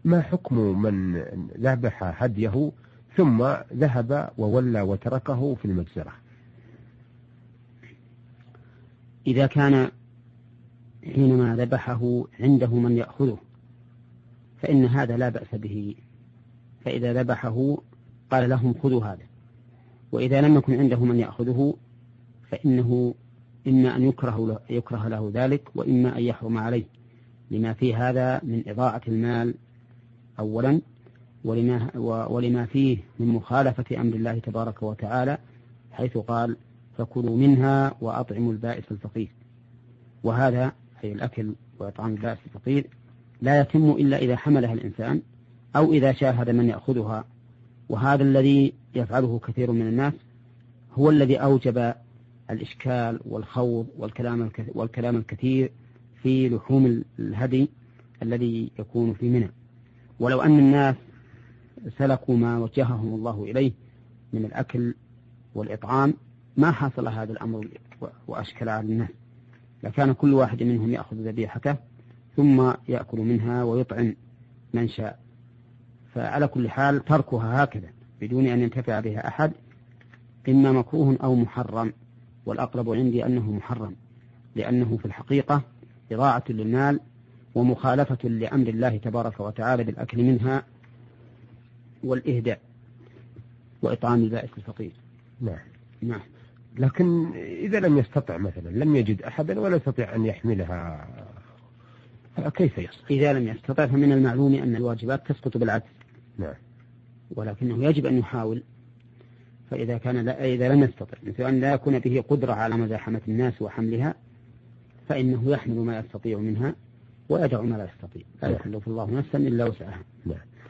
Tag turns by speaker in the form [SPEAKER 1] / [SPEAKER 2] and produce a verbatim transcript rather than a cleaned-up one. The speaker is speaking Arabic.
[SPEAKER 1] ما حكم من ذبح هديه ثم ذهب وولى وتركه في المجزرة؟
[SPEAKER 2] إذا كان حينما ذبحه عنده من يأخذه فإن هذا لا بأس به، فإذا ذبحه قال لهم خذوا هذا. وإذا لم يكن عنده من يأخذه فإنه إما أن يكره له, يكره له ذلك، وإما أن يحرم عليه، لما فيه هذا من إضاعة المال أولا، ولما, ولما فيه من مخالفة أمر الله تبارك وتعالى، حيث قال فكلوا منها وأطعموا البائس الفقير. وهذا أي الأكل وإطعام البائس الفقير لا يتم إلا إذا حملها الإنسان أو إذا شاهد من يأخذها، وهذا الذي يفعله كثير من الناس هو الذي أوجب الإشكال والخوض والكلام والكلام الكثير في لحوم الهدي الذي يكون في منى. ولو أن الناس سلكوا ما وجههم الله إليه من الأكل والإطعام ما حصل هذا الأمر وأشكل على الناس، لكان كل واحد منهم يأخذ ذبيحته ثم يأكل منها ويطعم من شاء. فعلى كل حال تركها هكذا بدون أن ينتفع بها أحد إما مكروه أو محرم، والأقرب عندي أنه محرم، لأنه في الحقيقة إضاعة للمال ومخالفة لأمر الله تبارك وتعالى بالأكل منها والإهداء وإطعام البائس الفقير.
[SPEAKER 1] نعم.
[SPEAKER 2] نعم.
[SPEAKER 1] لكن إذا لم يستطع مثلا، لم يجد أحدا ولا يستطيع أن يحملها، كيف يصل؟
[SPEAKER 2] إذا لم يستطع فمن المعلوم أن الواجبات تسقط بالعجز.
[SPEAKER 1] نعم.
[SPEAKER 2] ولكنه يجب أن يحاول. فإذا كان لا إذا لم يستطع، مثل أن لا يكون به قدرة على مزاحمة الناس وحملها، فإنه يحمل ما يستطيع منها ويدع ما لا يستطيع، لا يكلف الله نفسا إلا وسعها.
[SPEAKER 1] نعم.